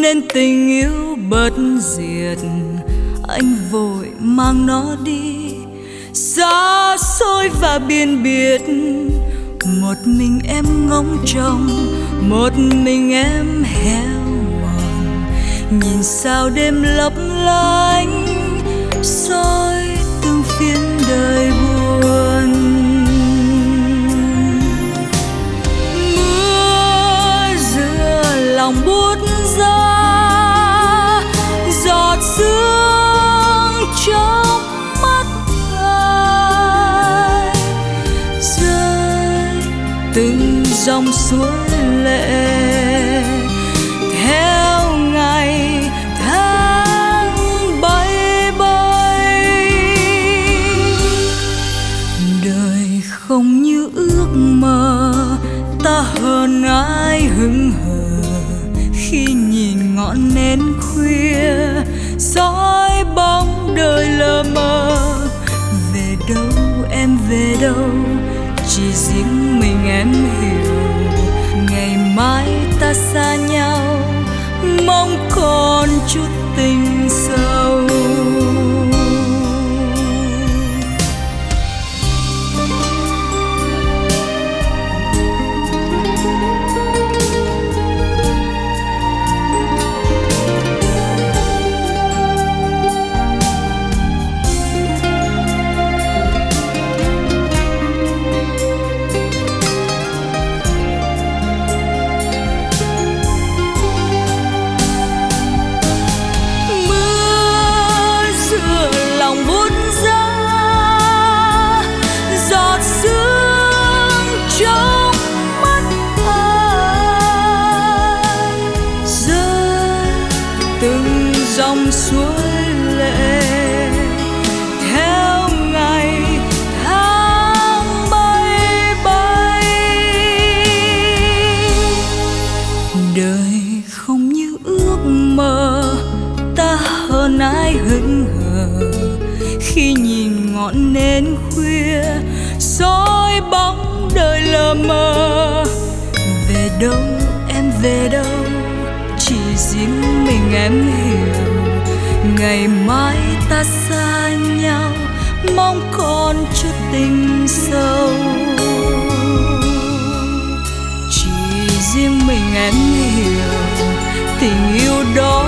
nên tình yêu bất diệt. Anh vội mang nó đi xa xôi và biên biệt. Một mình em ngóng trông, một mình em héo mòn, nhìn sao đêm lấp lánh soi từng phiên đời buồn. Mưa giữa lòng buốt giá, giọt sương trong mắt ai, rơi từng dòng suối lệ theo ngày tháng bay bay. Đời không như ước mơ, ta hơn ai hững hờ khi nhìn ngọn nến khuya soi bóng đời lờ mờ. Về đâu em về đâu, chỉ riêng mình em hiểu. Ngày mai ta xa nhau, mong còn chút tình sâu. Dòng suối lệ theo ngày tháng bay bay. Đời không như ước mơ, ta hơn ai hững hờ khi nhìn ngọn nến khuya soi bóng đời lờ mờ. Về đâu em về đâu, chỉ riêng mình em hiểu. Ngày mai ta xa nhau, mong còn chút tình sâu. Chỉ riêng mình em hiểu tình yêu đó